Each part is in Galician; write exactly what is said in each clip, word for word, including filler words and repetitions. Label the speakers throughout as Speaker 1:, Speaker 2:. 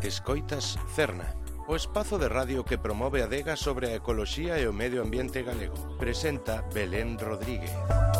Speaker 1: Escoitas Cerna, o espazo de radio que promove a adega sobre a ecoloxía e o medio ambiente galego. Presenta Belén Rodríguez.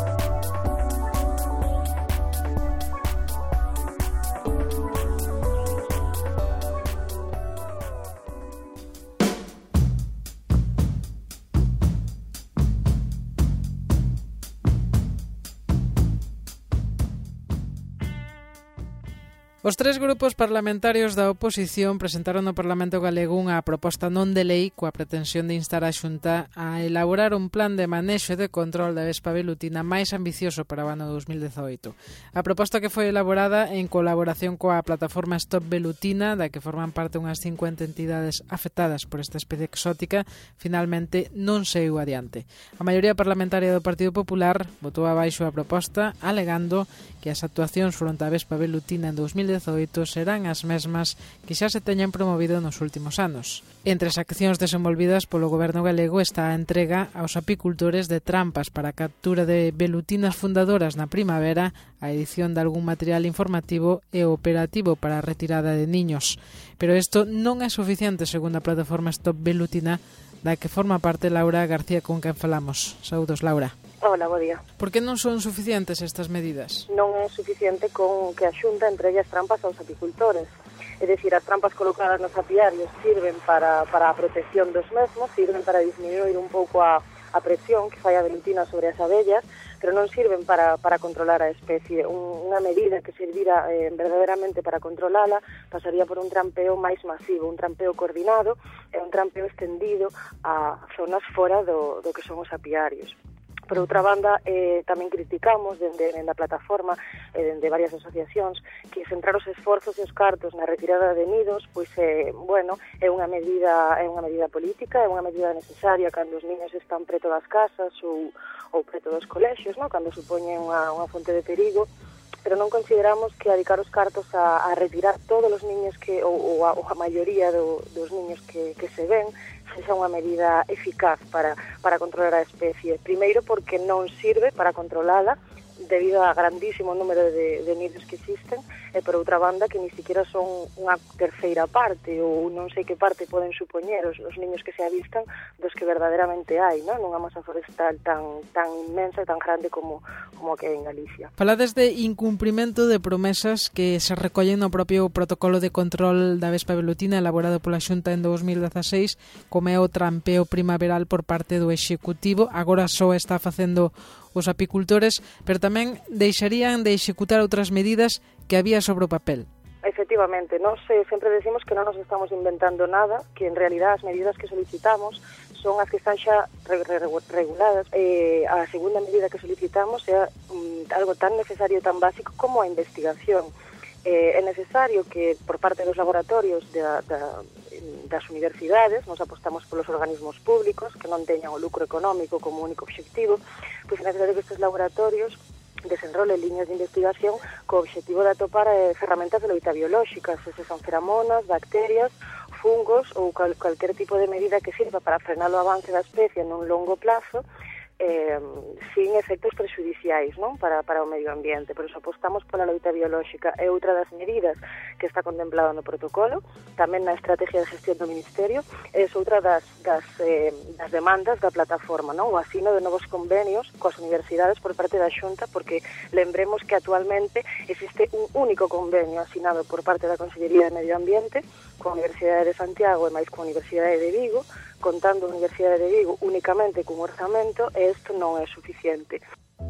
Speaker 2: Os tres grupos parlamentarios da oposición presentaron no Parlamento Galego unha proposta non de lei coa pretensión de instar a Xunta a elaborar un plan de manexo e de control da vespa velutina máis ambicioso para o ano dos mil dezoito. A proposta, que foi elaborada en colaboración coa plataforma Stop Velutina, da que forman parte unhas cincuenta entidades afectadas por esta especie exótica, finalmente non saiu adiante. A maioría parlamentaria do Partido Popular votou abaixo a proposta, alegando que as actuacións fronte á vespa velutina en dos mil dezoito serán as mesmas que xa se teñen promovido nos últimos anos. Entre as accións desenvolvidas polo Goberno galego está a entrega aos apicultores de trampas para a captura de velutinas fundadoras na primavera, a edición de algún material informativo e o operativo para a retirada de niños. Pero isto non é suficiente, segundo a plataforma Stop Velutina, da que forma parte Laura García, con quen falamos. Saúdos, Laura.
Speaker 3: Hola, bo día.
Speaker 2: Por que non son suficientes estas medidas?
Speaker 3: Non é suficiente con que a Xunta entregue as trampas aos apicultores. É dicir, as trampas colocadas nos apiarios sirven para, para a protección dos mesmos, sirven para disminuir un pouco a, a presión que fai a velutina sobre as abellas, pero non sirven para, para controlar a especie. Un, unha medida que servira eh, verdadeiramente para controlala pasaría por un trampeo máis masivo, un trampeo coordinado e un trampeo extendido a zonas fora do, do que son os apiarios. Por outra banda, eh, tamén criticamos dende, dende a plataforma e eh, dende varias asociacións que centrar os esforzos e os cartos na retirada de nidos, pois, eh, bueno, é unha medida é unha medida política, é unha medida necesaria cando os niños están preto das casas ou, ou preto dos colexios, ¿no? Cando supoñen unha, unha fonte de perigo, pero non consideramos que dedicar os cartos a, a retirar todos os niños que ou, ou, a, ou a maioría do, dos niños que, que se ven sexa unha medida eficaz para, para controlar a especie. Primeiro, porque non sirve para controlala debido ao grandísimo número de, de nidos que existen, e por outra banda que ni siquiera son unha terceira parte ou non sei que parte poden supoñer os, os niños que se avistan dos que verdadeiramente hai, non? Nunha masa forestal tan tan inmensa e tan grande como como que en Galicia.
Speaker 2: Falades de incumprimento de promesas que se recollen no propio protocolo de control da vespa velutina elaborado pola Xunta en dos mil dezaseis, como é o trampeo primaveral por parte do Executivo. Agora só está facendo os apicultores, pero tamén deixarían de executar outras medidas que había sobre o papel.
Speaker 3: Efectivamente, nós eh, sempre decimos que non nos estamos inventando nada, que en realidad as medidas que solicitamos son as que están xa re re reguladas. Eh, a segunda medida que solicitamos é um, algo tan necesario e tan básico como a investigación. Eh, é necesario que por parte dos laboratorios da, da, das universidades, nos apostamos polos organismos públicos que non teñan o lucro económico como único obxectivo, pois é necesario que estes laboratorios desenrolen liñas de investigación co obxectivo de atopar eh, ferramentas de loita biolóxicas, se son feramonas, bacterias, fungos ou cal, cualquier tipo de medida que sirva para frenar o avance da especie nun longo plazo, eh, sin efectos prexudiciais, non? Para, para o medio ambiente. Por iso apostamos pola loita biolóxica. É outra das medidas que está contemplada no protocolo, tamén na estrategia de gestión do Ministerio, é outra das, das, eh, das demandas da plataforma, non? O asino de novos convenios coas universidades por parte da Xunta, porque lembremos que actualmente existe un único convenio asinado por parte da Consellería de Medio Ambiente coa Universidade de Santiago e máis coa Universidade de Vigo, contando a Universidade de Vigo únicamente cun orzamento, e isto non é suficiente.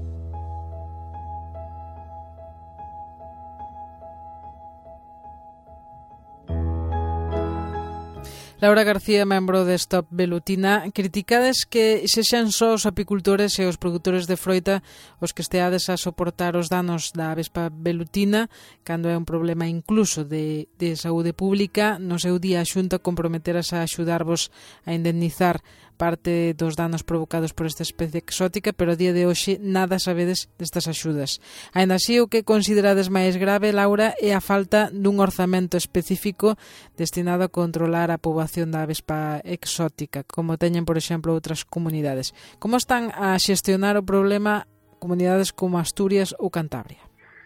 Speaker 2: Laura García, membro de Stop Velutina, criticades que sexan só os apicultores e os produtores de froita os que esteades a soportar os danos da vespa velutina, cando é un problema incluso de, de saúde pública. No seu día a Xunta comprometeras a axudarvos a indemnizar parte dos danos provocados por esta especie exótica, pero a día de hoxe nada sabedes destas axudas. Ainda así, o que considerades máis grave, Laura, é a falta dun orzamento específico destinado a controlar a poboación da vespa exótica, como teñen, por exemplo, outras comunidades. Como están a xestionar o problema comunidades como Asturias ou Cantabria?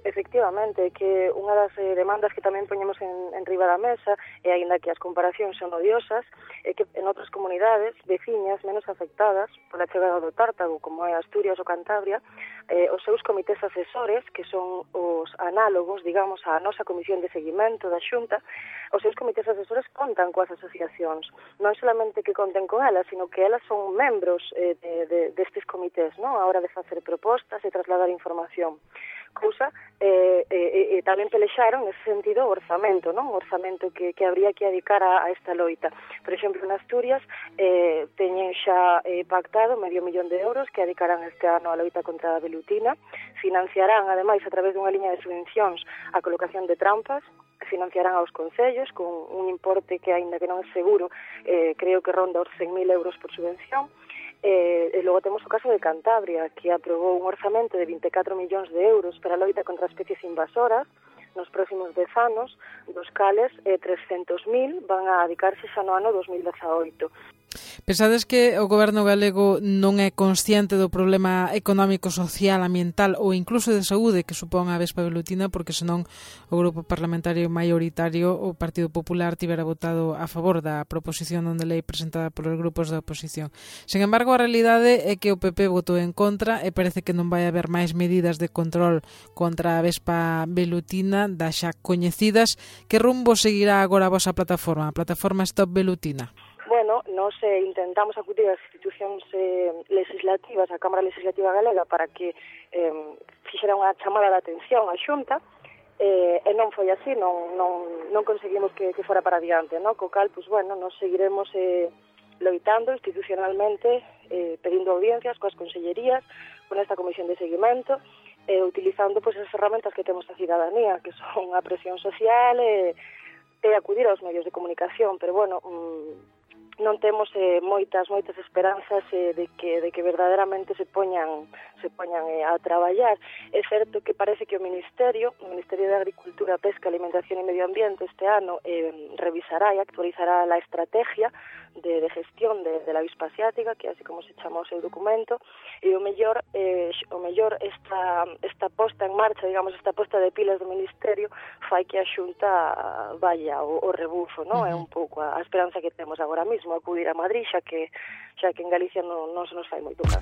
Speaker 3: Efectivamente, que unha das eh, demandas que tamén poñemos en, en riba da mesa, e aínda que as comparacións son odiosas, é que en outras comunidades veciñas menos afectadas pola chegada do tártago, como é Asturias ou Cantabria, eh, os seus comités asesores, que son os análogos, digamos, á nosa comisión de seguimento da Xunta, os seus comités asesores contan coas asociacións. Non solamente que conten con elas, sino que elas son membros eh, de, de, destes comités, non? A hora de facer propostas e trasladar información. Cousa, eh, eh, eh, tamén pelexaron nese sentido o orzamento, non? O orzamento que, que habría que dedicar a, a esta loita. Por exemplo, en Asturias eh, teñen xa eh, pactado medio millón de euros que dedicarán este ano a loita contra a velutina, financiarán, ademais, a través dunha liña de subvencións a colocación de trampas, financiarán aos concellos con un importe que, aínda que non é seguro, eh, creo que ronda os cen mil euros por subvención. Eh, e logo temos o caso de Cantabria, que aprobou un orzamento de vinte e catro millóns de euros para a loita contra especies invasoras nos próximos dez anos, dos cales eh, trescentos mil van a dedicarse xa no ano dos mil dezaoito.
Speaker 2: Pensades que o goberno galego non é consciente do problema económico, social, ambiental ou incluso de saúde que supón a vespa velutina, porque senón o grupo parlamentario maioritario, o Partido Popular, tivera votado a favor da proposición de lei presentada polos grupos da oposición. Sen embargo, a realidade é que o P P votou en contra e parece que non vai haber máis medidas de control contra a vespa velutina das xa coñecidas. Que rumbo seguirá agora a vosa plataforma, a plataforma Stop Velutina?
Speaker 3: Bueno, nos eh, intentamos acudir ás institucións eh, legislativas, a Cámara Legislativa Galega, para que eh, fixera unha chamada de atención á Xunta, eh, e non foi así, non, non, non conseguimos que, que fora para adiante, no? Co cal, pues, bueno, nos seguiremos eh, loitando institucionalmente, eh, pedindo audiencias coas consellerías, con esta comisión de seguimento, eh, utilizando pues, as ferramentas que temos a cidadanía, que son a presión social e, e acudir aos medios de comunicación, pero bueno... Mm, non temos eh, moitas moitas esperanzas eh, de que de que verdadeiramente se poñan se poñan eh, a traballar. É certo que parece que o Ministerio, o Ministerio de Agricultura, Pesca, Alimentación e Medio Ambiente este ano eh, revisará e actualizará a estrategia de, de gestión de, de la avispa asiática, que así como se chama o seu documento, e o mellor eh, o mellor esta esta posta en marcha, digamos, esta posta de pilas do Ministerio fai que a Xunta vaya o, o rebufo, non? Uh-huh. É un pouco a, a esperanza que temos agora mesmo, acudir a Madrid, xa que xa que en Galicia non, non se nos fai moito caso.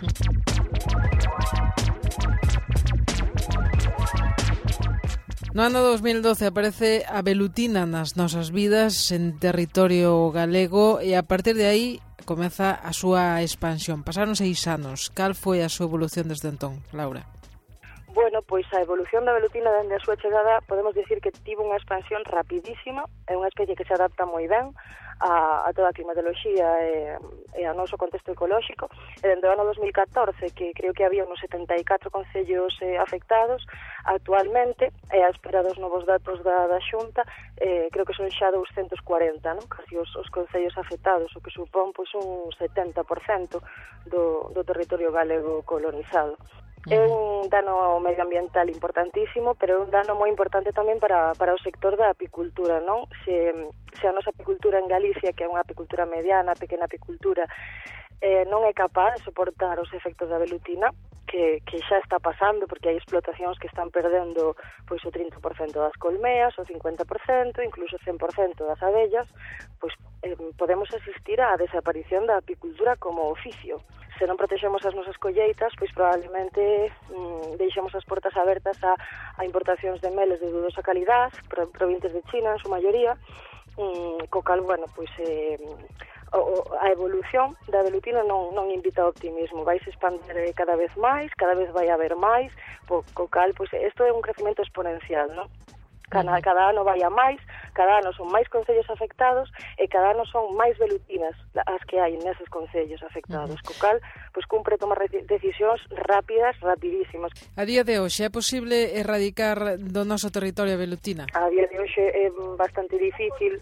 Speaker 2: No ano dos mil doce aparece a velutina nas nosas vidas en territorio galego e a partir de aí comeza a súa expansión. Pasaron seis anos. Cal foi a súa evolución desde entón, Laura?
Speaker 3: Bueno, pois a evolución da velutina dende a súa chegada podemos dicir que tivo unha expansión rapidísima, é unha especie que se adapta moi ben a, a toda a climatoloxía e, e ao noso contexto ecolóxico, e dende o ano dos mil catorce, que creo que había uns setenta e catro concellos eh, afectados, actualmente, e a espera dos novos datos da, da Xunta, eh, creo que son xa douscentos cuarenta, non? Casi os, os concellos afectados, o que supón pois, un setenta por cento do, do territorio galego colonizado. É un dano medioambiental importantísimo, pero é un dano moi importante tamén para, para o sector da apicultura, non? Se, se a nosa apicultura en Galicia, que é unha apicultura mediana, pequena apicultura, eh, non é capaz de soportar os efectos da velutina, que, que xa está pasando, porque hai explotacións que están perdendo pois o trinta por cento das colmeas, o cincuenta por cento, incluso o cen por cento das abellas, pois eh, podemos asistir á desaparición da apicultura como oficio. Se non protexemos as nosas colleitas, pois probablemente mm, deixemos as portas abertas a, a importacións de meles de dudosa calidad, provenientes de China, en súa maioría, mm, co cal, bueno, pois eh, o, a evolución da velutina non, non invita ao optimismo, vai se expandir cada vez máis, cada vez vai haber máis, po, co cal, pois isto é un crecemento exponencial, non? Cada, cada ano vai a máis, cada ano son máis concellos afectados e cada ano son máis velutinas as que hai neses concellos afectados, uh-huh. co cal, pois cumpre tomar decisións rápidas, rapidísimas.
Speaker 2: A día de hoxe é posible erradicar do noso territorio a velutina?
Speaker 3: A día de hoxe é bastante difícil,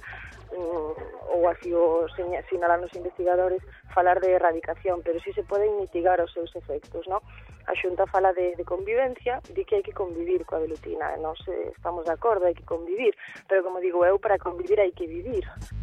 Speaker 3: ou así o sinalan os investigadores, falar de erradicación, pero sí se poden mitigar os seus efectos, non? A Xunta fala de, de convivencia, de que hai que convivir coa velutina, nós estamos de acordo, hai que convivir, pero como digo eu, para convivir hai que vivir.